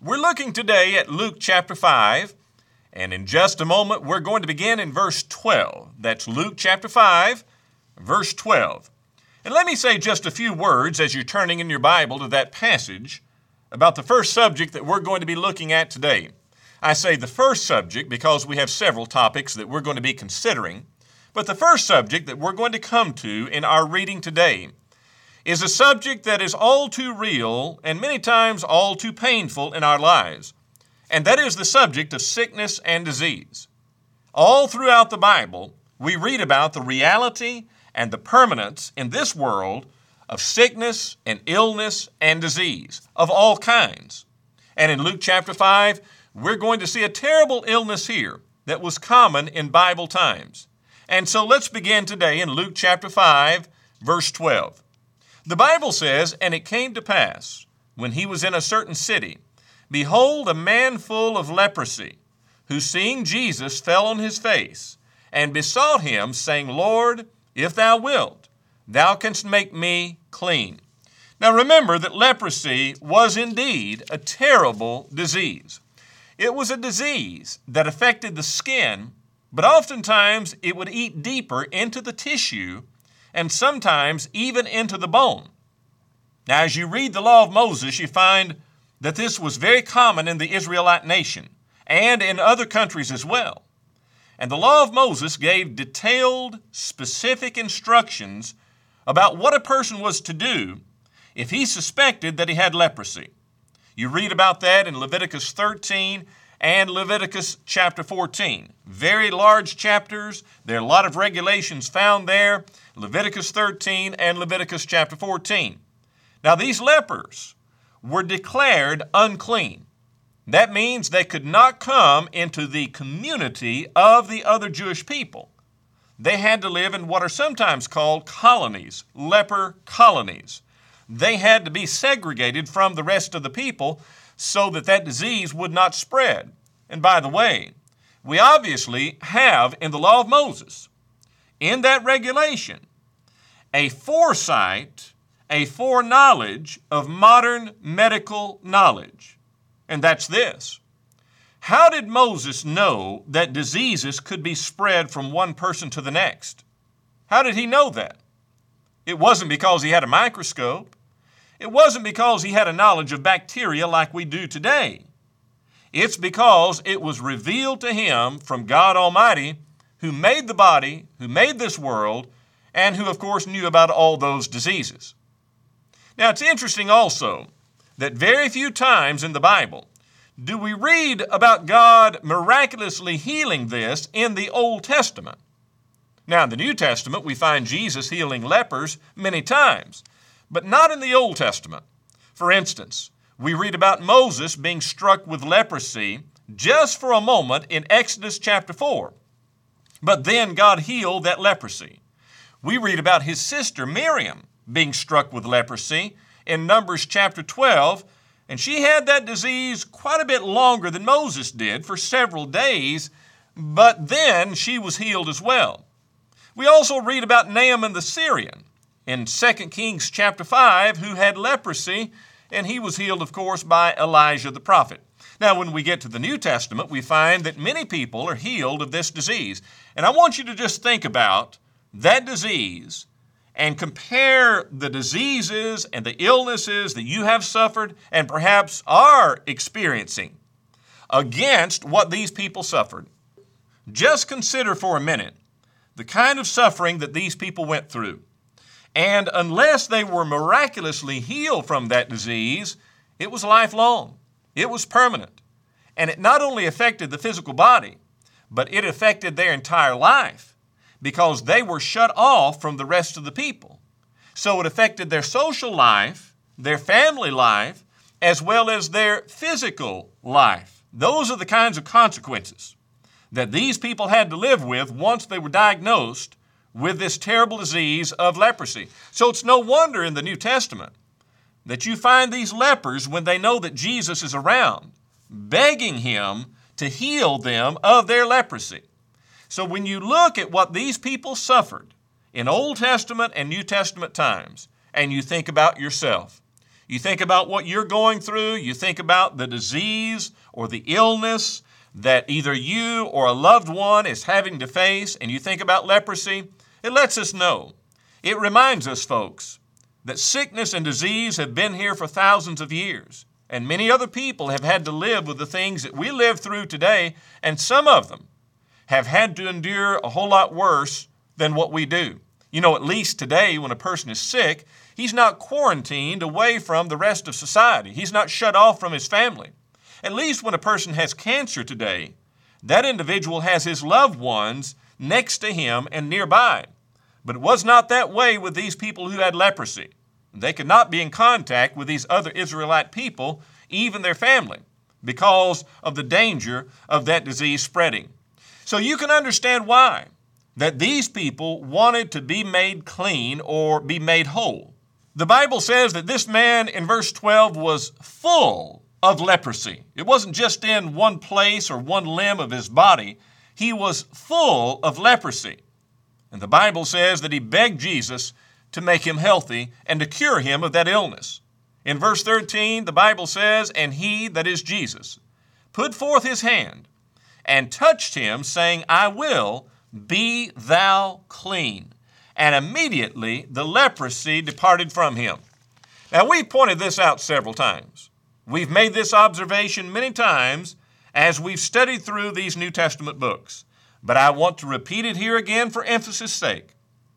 We're looking today at Luke chapter 5, and in just a moment we're going to begin in verse 12. That's Luke chapter 5, verse 12. And let me say just a few words as you're turning in your Bible to that passage about the first subject that we're going to be looking at today. I say the first subject because we have several topics that we're going to be considering, but the first subject that we're going to come to in our reading today is a subject that is all too real and many times all too painful in our lives, and that is the subject of sickness and disease. All throughout the Bible, we read about the reality and the permanence in this world of sickness and illness and disease of all kinds. And in Luke chapter 5, we're going to see a terrible illness here that was common in Bible times. And so let's begin today in Luke chapter 5, verse 12. The Bible says, "And it came to pass, when he was in a certain city, behold, a man full of leprosy, who seeing Jesus fell on his face, and besought him, saying, Lord, if thou wilt, thou canst make me clean." Now remember that leprosy was indeed a terrible disease. It was a disease that affected the skin, but oftentimes it would eat deeper into the tissue and sometimes even into the bone. Now, as you read the law of Moses, you find that this was very common in the Israelite nation and in other countries as well. And the law of Moses gave detailed, specific instructions about what a person was to do if he suspected that he had leprosy. You read about that in Leviticus 13 and Leviticus chapter 14. Very large chapters. There are a lot of regulations found there. Leviticus 13 and Leviticus chapter 14. Now these lepers were declared unclean. That means they could not come into the community of the other Jewish people. They had to live in what are sometimes called colonies, leper colonies. They had to be segregated from the rest of the people so that that disease would not spread. And by the way, we obviously have in the law of Moses, in that regulation, a foresight, a foreknowledge of modern medical knowledge. And that's this. How did Moses know that diseases could be spread from one person to the next? How did he know that? It wasn't because he had a microscope. It wasn't because he had a knowledge of bacteria like we do today. It's because it was revealed to him from God Almighty, who made the body, who made this world, and who, of course, knew about all those diseases. Now, it's interesting also that very few times in the Bible do we read about God miraculously healing this in the Old Testament. Now, in the New Testament, we find Jesus healing lepers many times, but not in the Old Testament. For instance, we read about Moses being struck with leprosy just for a moment in Exodus chapter 4. But then God healed that leprosy. We read about his sister Miriam being struck with leprosy in Numbers chapter 12, and she had that disease quite a bit longer than Moses did, for several days, but then she was healed as well. We also read about Naaman the Syrian in 2 Kings chapter 5, who had leprosy, and he was healed, of course, by Elijah the prophet. Now, when we get to the New Testament, we find that many people are healed of this disease. And I want you to just think about that disease and compare the diseases and the illnesses that you have suffered and perhaps are experiencing against what these people suffered. Just consider for a minute the kind of suffering that these people went through. And unless they were miraculously healed from that disease, it was lifelong. It was permanent. And it not only affected the physical body, but it affected their entire life because they were shut off from the rest of the people. So it affected their social life, their family life, as well as their physical life. Those are the kinds of consequences that these people had to live with once they were diagnosed with this terrible disease of leprosy. So it's no wonder in the New Testament that you find these lepers, when they know that Jesus is around, begging him to heal them of their leprosy. So when you look at what these people suffered in Old Testament and New Testament times, and you think about yourself, You think about what you're going through. You think about the disease or the illness that either you or a loved one is having to face, and you think about leprosy. It lets us know. It reminds us, folks, that sickness and disease have been here for thousands of years, and many other people have had to live with the things that we live through today, and some of them have had to endure a whole lot worse than what we do. You know, at least today when a person is sick, he's not quarantined away from the rest of society. He's not shut off from his family. At least when a person has cancer today, that individual has his loved ones next to him and nearby. But it was not that way with these people who had leprosy. They could not be in contact with these other Israelite people, even their family, because of the danger of that disease spreading. So you can understand why that these people wanted to be made clean or be made whole. The Bible says that this man in verse 12 was full of leprosy. It wasn't just in one place or one limb of his body. He was full of leprosy. And the Bible says that he begged Jesus to make him healthy and to cure him of that illness. In verse 13, the Bible says, "And he," that is Jesus, "put forth his hand and touched him, saying, I will, be thou clean. And immediately the leprosy departed from him." Now, we've pointed this out several times. We've made this observation many times as we've studied through these New Testament books. But I want to repeat it here again for emphasis' sake.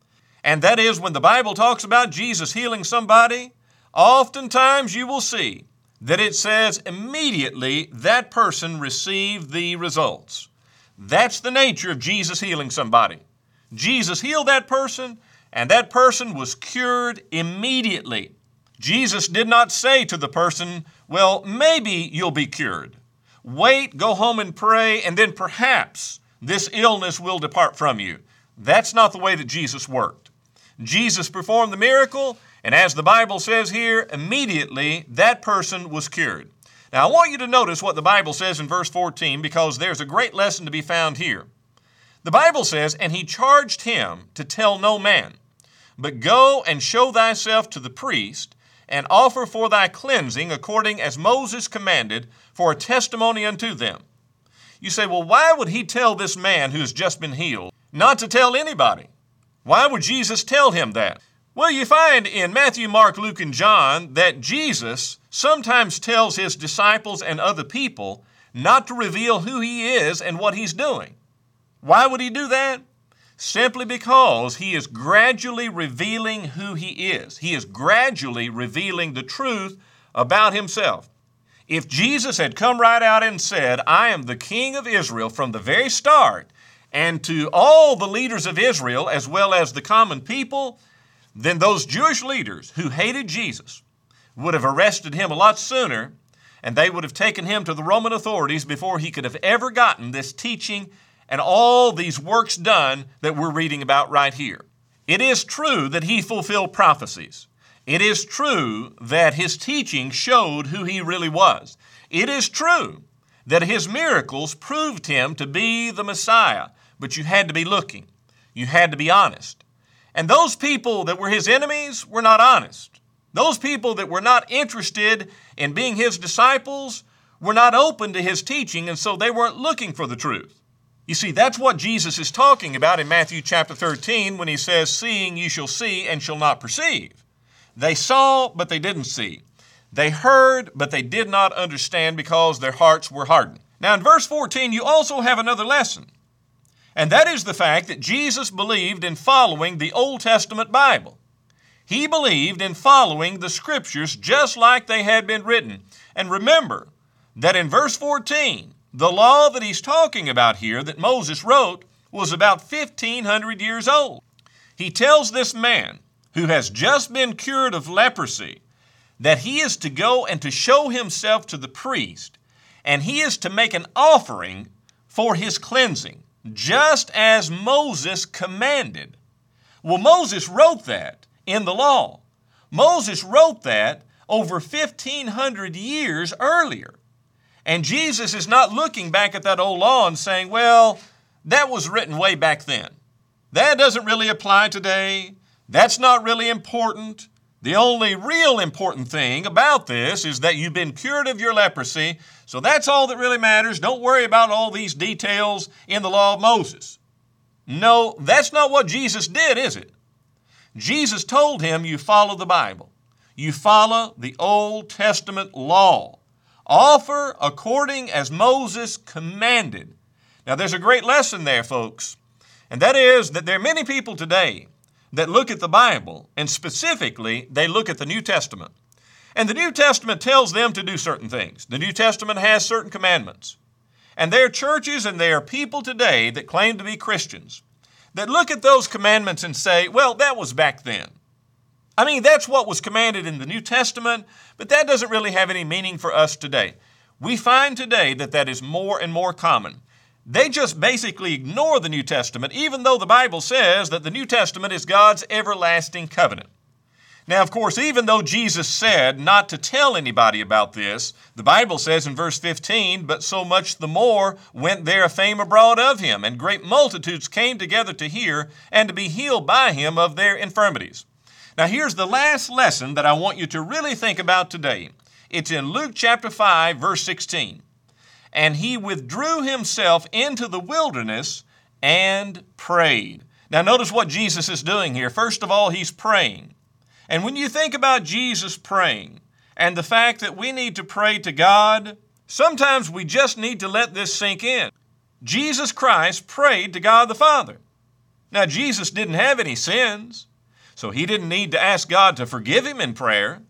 And that is, when the Bible talks about Jesus healing somebody, oftentimes you will see that it says immediately that person received the results. That's the nature of Jesus healing somebody. Jesus healed that person, and that person was cured immediately. Jesus did not say to the person, well, maybe you'll be cured. Wait, go home and pray, and then perhaps this illness will depart from you. That's not the way that Jesus worked. Jesus performed the miracle, and as the Bible says here, immediately that person was cured. Now, I want you to notice what the Bible says in verse 14, because there's a great lesson to be found here. The Bible says, "And he charged him to tell no man, but go and show thyself to the priest, and offer for thy cleansing according as Moses commanded, for a testimony unto them." You say, well, why would he tell this man who has just been healed not to tell anybody? Why would Jesus tell him that? Well, you find in Matthew, Mark, Luke, and John that Jesus sometimes tells his disciples and other people not to reveal who he is and what he's doing. Why would he do that? Simply because he is gradually revealing who he is. He is gradually revealing the truth about himself. If Jesus had come right out and said, "I am the King of Israel," from the very start, and to all the leaders of Israel as well as the common people, then those Jewish leaders who hated Jesus would have arrested him a lot sooner, and they would have taken him to the Roman authorities before he could have ever gotten this teaching and all these works done that we're reading about right here. It is true that he fulfilled prophecies. It is true that his teaching showed who he really was. It is true that his miracles proved him to be the Messiah, but you had to be looking. You had to be honest. And those people that were his enemies were not honest. Those people that were not interested in being his disciples were not open to his teaching, and so they weren't looking for the truth. You see, that's what Jesus is talking about in Matthew chapter 13 when he says, "Seeing you shall see and shall not perceive." They saw, but they didn't see. They heard, but they did not understand because their hearts were hardened. Now in verse 14, you also have another lesson. And that is the fact that Jesus believed in following the Old Testament Bible. He believed in following the Scriptures just like they had been written. And remember that in verse 14, the law that he's talking about here that Moses wrote was about 1,500 years old. He tells this man who has just been cured of leprosy that he is to go and to show himself to the priest, and he is to make an offering for his cleansing, just as Moses commanded. Well, Moses wrote that in the law. Moses wrote that over 1,500 years earlier. And Jesus is not looking back at that old law and saying, well, that was written way back then. That doesn't really apply today. That's not really important. The only real important thing about this is that you've been cured of your leprosy, so that's all that really matters. Don't worry about all these details in the law of Moses. No, that's not what Jesus did, is it? Jesus told him, you follow the Bible. You follow the Old Testament law. Offer according as Moses commanded. Now, there's a great lesson there, folks, and that is that there are many people today that look at the Bible, and specifically, they look at the New Testament. And the New Testament tells them to do certain things. The New Testament has certain commandments. And there are churches and there are people today that claim to be Christians that look at those commandments and say, well, that was back then. I mean, that's what was commanded in the New Testament, but that doesn't really have any meaning for us today. We find today that that is more and more common. They just basically ignore the New Testament, even though the Bible says that the New Testament is God's everlasting covenant. Now, of course, even though Jesus said not to tell anybody about this, the Bible says in verse 15, but so much the more went there a fame abroad of him, and great multitudes came together to hear and to be healed by him of their infirmities. Now, here's the last lesson that I want you to really think about today. It's in Luke chapter 5, verse 16. And he withdrew himself into the wilderness and prayed. Now notice what Jesus is doing here. First of all, he's praying. And when you think about Jesus praying and the fact that we need to pray to God, sometimes we just need to let this sink in. Jesus Christ prayed to God the Father. Now Jesus didn't have any sins, so he didn't need to ask God to forgive him in prayer.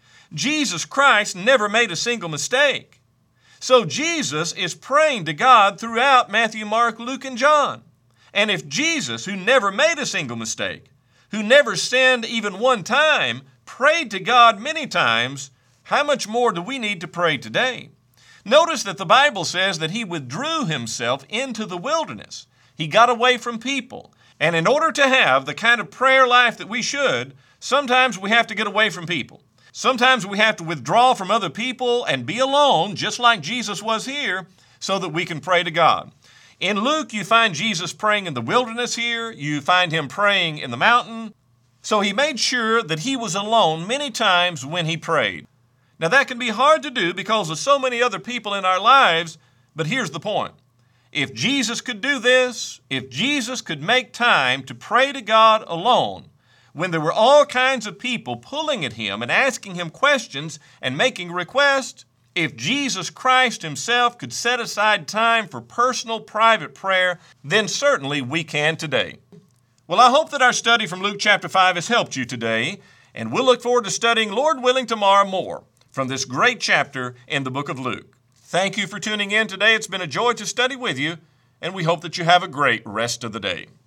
Jesus Christ never made a single mistake. So Jesus is praying to God throughout Matthew, Mark, Luke, and John. And if Jesus, who never made a single mistake, who never sinned even one time, prayed to God many times, how much more do we need to pray today? Notice that the Bible says that he withdrew himself into the wilderness. He got away from people. And in order to have the kind of prayer life that we should, sometimes we have to get away from people. Sometimes we have to withdraw from other people and be alone, just like Jesus was here, so that we can pray to God. In Luke, you find Jesus praying in the wilderness here. You find him praying in the mountain. So he made sure that he was alone many times when he prayed. Now that can be hard to do because of so many other people in our lives, but here's the point. If Jesus could do this, if Jesus could make time to pray to God alone, when there were all kinds of people pulling at him and asking him questions and making requests, if Jesus Christ himself could set aside time for personal, private prayer, then certainly we can today. Well, I hope that our study from Luke chapter 5 has helped you today, and we'll look forward to studying, Lord willing, tomorrow more from this great chapter in the book of Luke. Thank you for tuning in today. It's been a joy to study with you, and we hope that you have a great rest of the day.